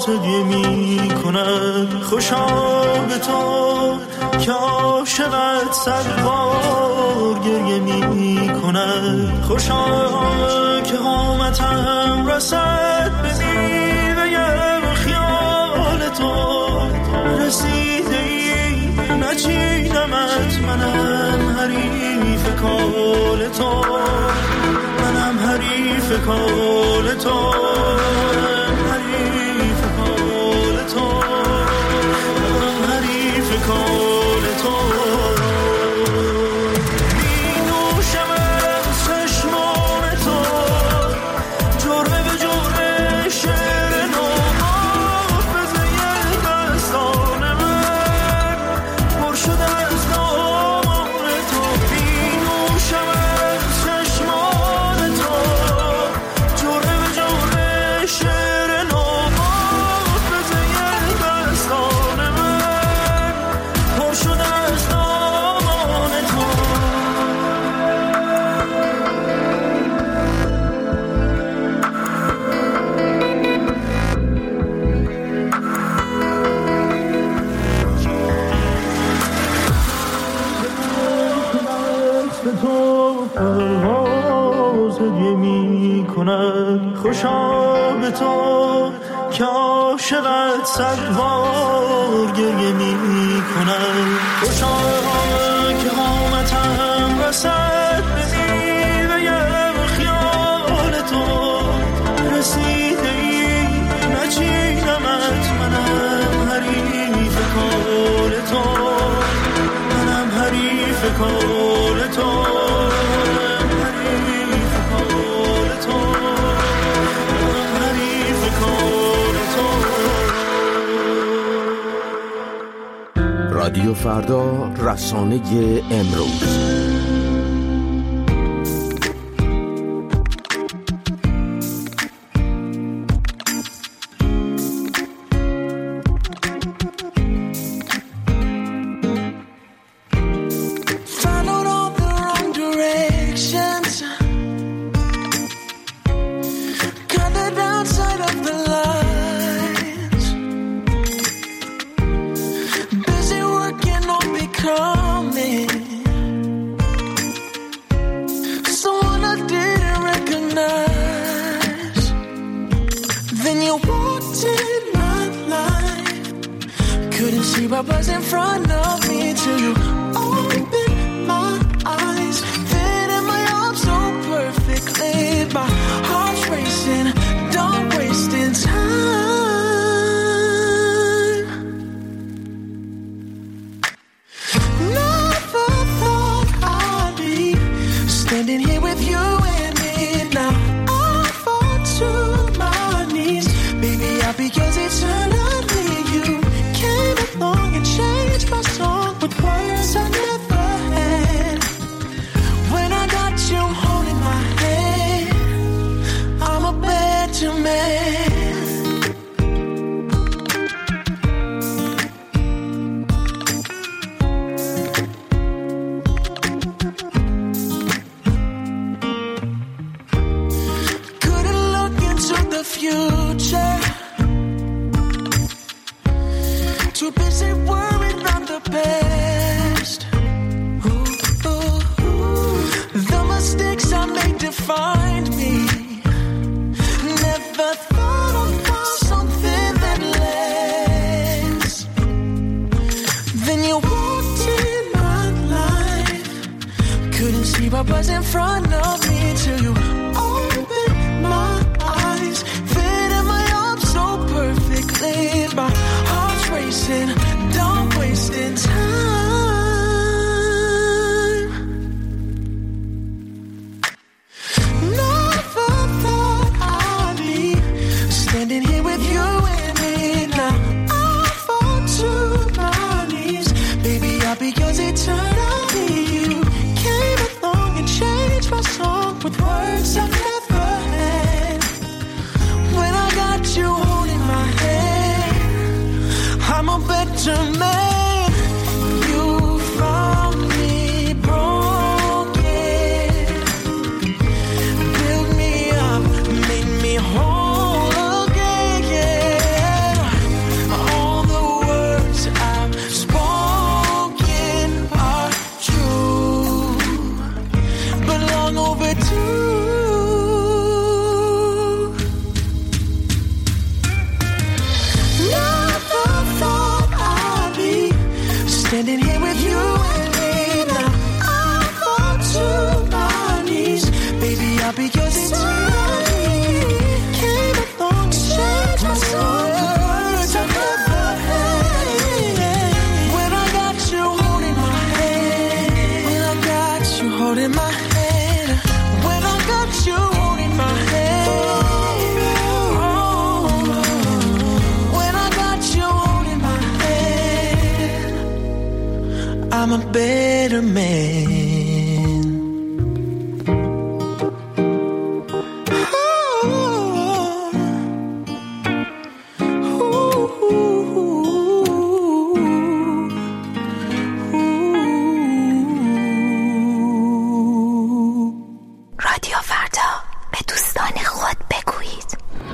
هدیه می کند. خوشا به تو که عاشقت 100 بار گریه می کند. خوشا که قامتم رسد به میوه خیال تو. رسیده ای نچیدمت، منم حریف کال تو. منم حریف کال تو. حریف کال تو. حریف کال تو. می نوشم از چشمان تو، جرعه به جرعه شعر نو. حافظه دستان من پر شده از دامان تو. می نوشم از چشمان تو، جرعه به جرعه شعر نو. حافظه دستان من پر شده از دامان تو. به تو پرواز هدیه می کند. خوشا به تو که عاشقت 100 بار گریه می کند. خوشا که قامتم رسد به میوه خیال تو. رسیده ای نچیدمت، منم حریف کال تو. منم حریف کال تو. حریف کال تو. حریف کال تو. رادیو فردا، رسانه امروز. Followed all the wrong directions, cut the downside of the lines, busy working on becoming someone I didn't recognize. Then you walked in my life, couldn't see what was in front of me till you opened my eyes, fit in my arms so perfectly. My heart's racing, don't wasting time. Never thought I'd be standing here with you and me now. I fall to my knees, baby, I'll be yours eternally. You came along and changed my song with words I never had. When I got you holding my hand, I'm a better man. Couldn't look into the future, too busy worried about the past. Ooh, ooh, ooh. The mistakes I made defined me. Never thought I'd find something that lasts. Then you walked in my life, couldn't see what was in front of me till you opened my eyes, fit in my arms so perfectly. My heart's racing, don't wasting time. Never thought I'd be standing here with you and me now. I fall to my knees, baby, I'll be yours eternally. You came along and changed my song with words I never had. When I got you holding my hand, I'm a better man. You found me broken, built me up, made me whole again. standing here with you and me now. I fall to my knees, baby, I'll be yours eternally. Came along to change my soul, words I never had. When I got you holding my hand, when I got you holding my hand, when I got you holding my hand, when I got you holding my hand, I'm a better man. رادیو فردا، به دوستان خود بگویید.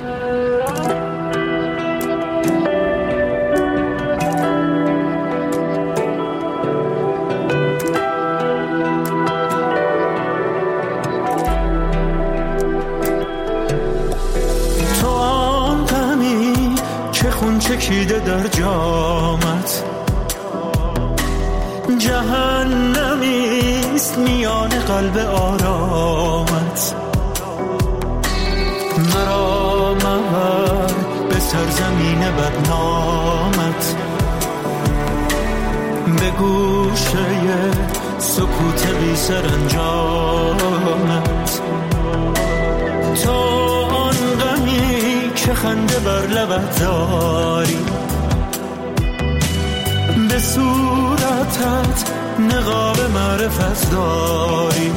تو آن غمی که خون چکیده در جامت، جهنمیست میان قلب آرامت. مرا مبر به سرزمین بدنامت، به گوشه سکوت بی سرانجامت. تو آن غمی که خنده بر لبت داری، به صورتت نقاب معرفت داری.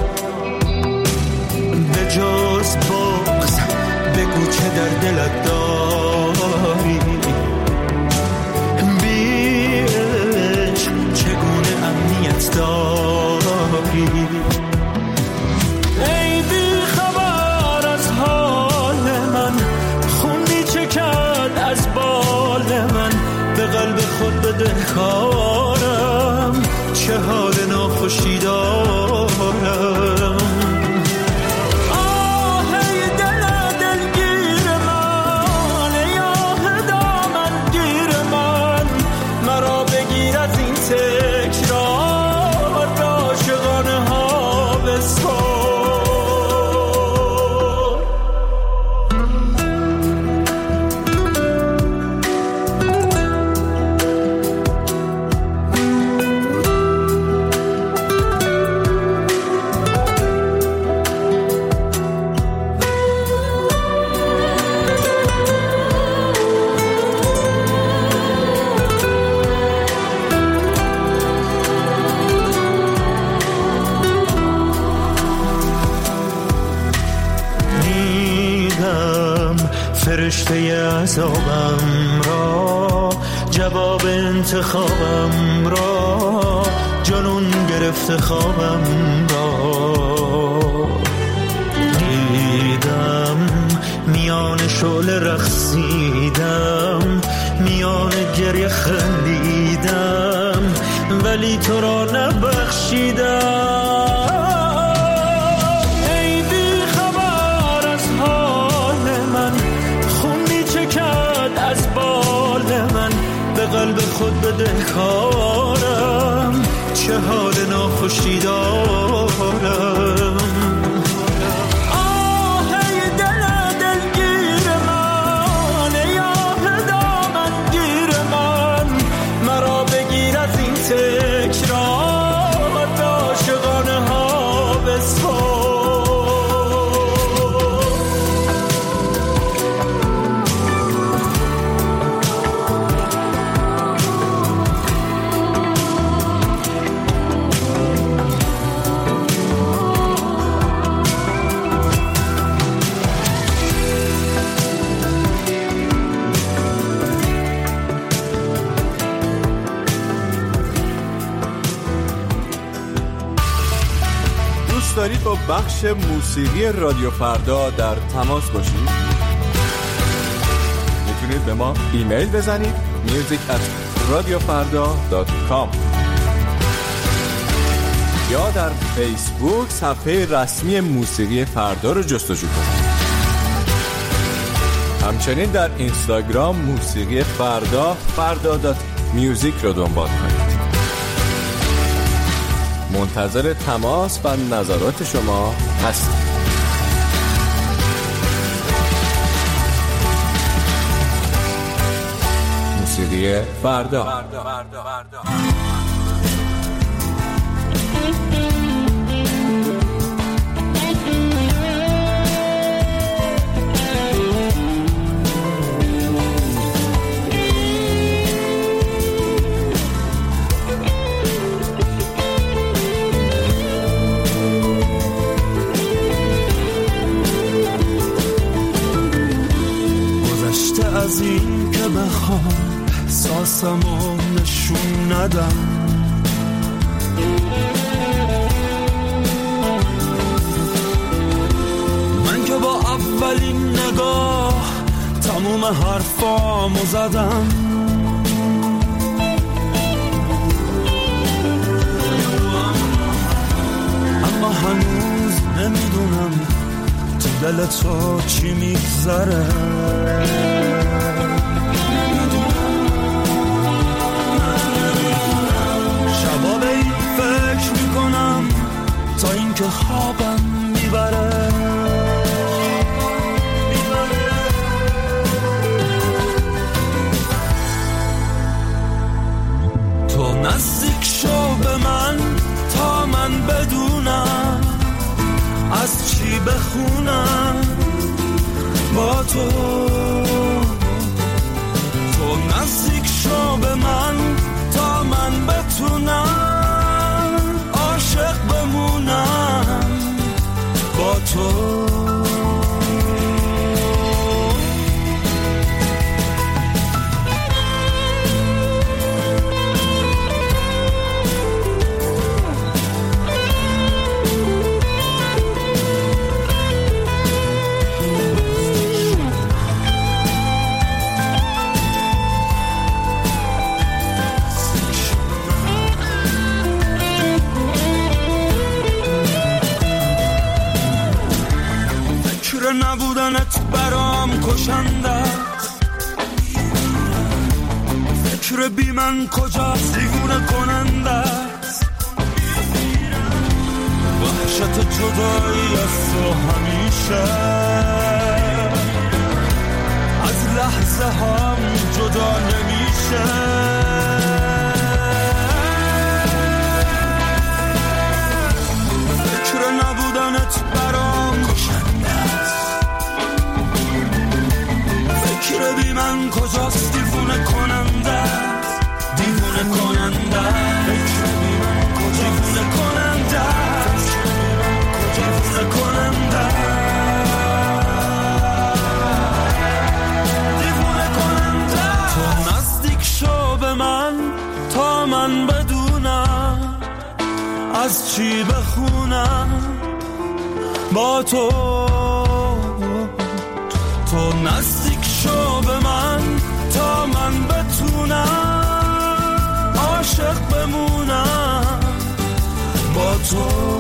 به جز بغض بگو چه در دلت داری. بی عشق چگونه امنیت داری. ای بی خبر از حال من، خون می چکد از بال من. به قلب خود بده کارم، چه حال ناخوشی دارم. آه ای دل دلگیر من، ای آه دامن گیر من. مرا بگیر از این تکرار، عاشقانه ها بسپار. فرشته عذابم را، جواب انتخابم را، جنون گرفته خوابم را. دیدم میان شعله رقصیدم، میان گریه خندیدم، ولی تو را نبخشیدم. به قلب خود بده کارم، چه حال ناخوشی دارم. آه ای دل دلگیر من، ای آه دامن گیر من. مرا بگیر از این تکرار، عاشقانه ها بسپار. دارید با بخش موسیقی رادیو فردا در تماس باشید؟ میتونید به ما ایمیل بزنید music@radiofarda.com یا در فیسبوک صفحه رسمی موسیقی فردا رو جستجو کنید. همچنین در اینستاگرام موسیقی فردا فردا.music رو دنبال کنید. منتظر تماس و نظرات شما هستم. موسیقی فردا. از این که بخوام احساسمو نشون ندم، من که با اولین نگاه تموم حرفامو زدم، اما هنوز نمیدونم تو دل تو چی میگذره. شبا به این فکر میکنم تا اینکه خوابم میبره. تو نزدیک شو به من تا من بدونم از چی بخونم با تو. تو نزدیک شو به من تا من بتونم عاشق بمونم با تو. نبودنت برام کشنده است، فکر بی من کجاست دیوونه کننده است، وحشت جدایی از تو همیشه از لحظه هم جدا نمیشه. فکر نبودنت برام کشنده است، فکر بی من کجاست دیوونه کننده، دیوونه کننده. فکر بی من کجاست دیوونه کننده، دیوونه کننده، دیوونه کننده. تو نزدیک شو به من تا من بدونم از چی بخونم با تو. تو نزدیک شو به من تا من بتونم عاشق بمونم با تو.